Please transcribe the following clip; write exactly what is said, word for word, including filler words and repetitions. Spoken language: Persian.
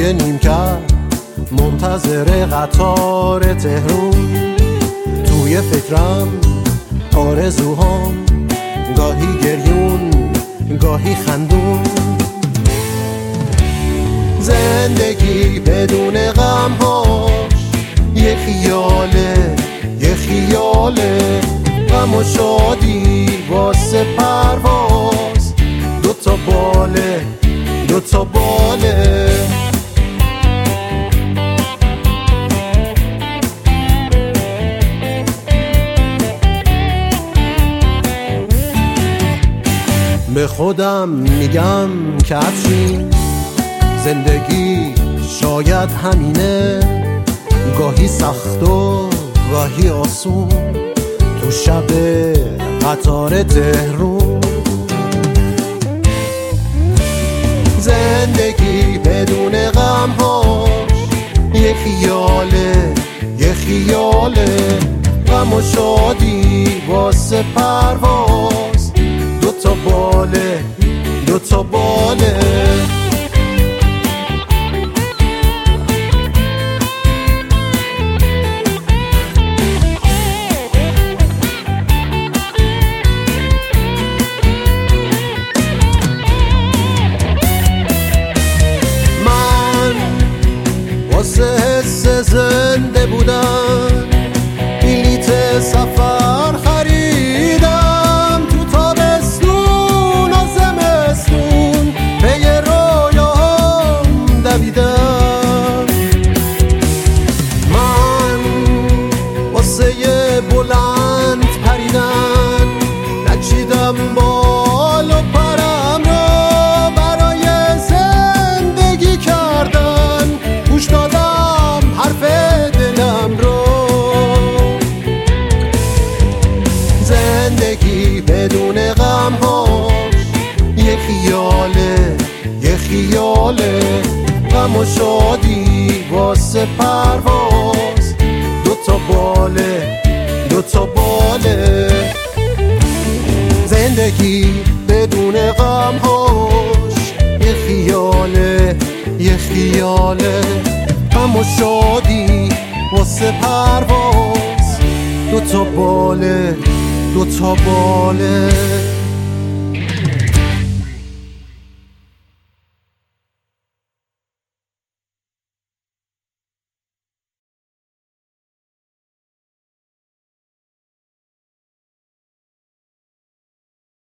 پای نیمکت منتظر قطار تهرون. توی فکرم آرزوهام گاهی گریون گاهی خندون. زندگی بدون غمهاش یه خیاله یه خیاله، غم و شادی واسه پرواز، دوتا باله دوتا باله. به خودم میگم که افشین زندگی شاید همینه، گاهی سخت و گاهی آسون تو شب قطار تهرون. زندگی بدون غمهاش یه خیاله یه خیاله، غم و شادی واسه پرواز، دوتا باله دوتا باله. واسه حس زنده بودن بلیت سفر خریدم، تو تابستون و زمستون پی رویاهام دویدم. من واسه یه بلند پریدن نچیدم بال و پرم رو، برای زندگی کردن گوش دادم حرف دلم رو. زندگی بدون غمهاش یه خیاله یه خیاله، غم و شادی واسه پرواز، دوتا باله دوتا باله. زندگی بدون غمهاش یه خیاله یه خیاله، غم و شادی واسه پرواز، دوتا باله دوتا باله.